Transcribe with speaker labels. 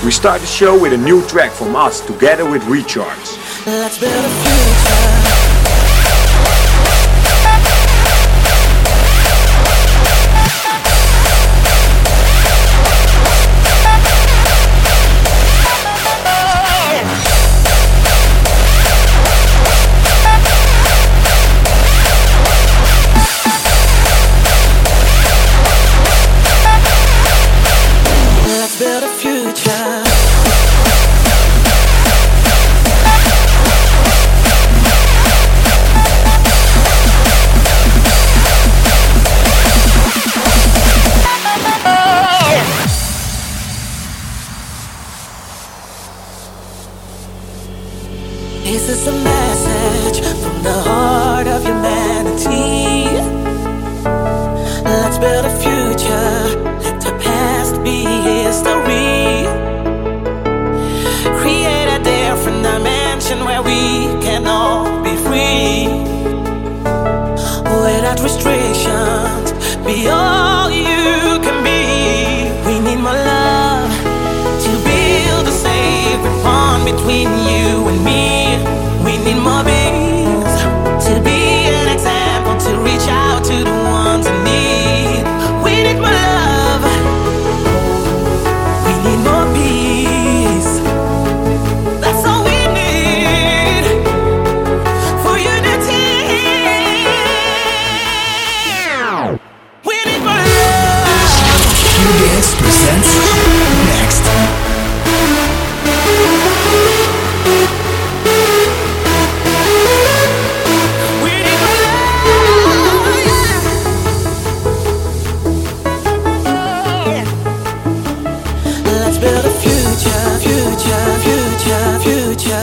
Speaker 1: We start the show with a new track from us together with Recharge.
Speaker 2: Let's build a future. Build a future. This is a message from the heart of humanity. Let's build a future. Let the past be history. Create a different dimension where we can all be free. Without restrictions, be all you can be. We need more love to build a sacred bond between you and me. We need more beings to be an example, to reach out to the ones in need. We need more love. We need more peace. That's all we need for unity. We need more love.
Speaker 3: Q-Dance presents Next.
Speaker 2: Build a future, future, future, future.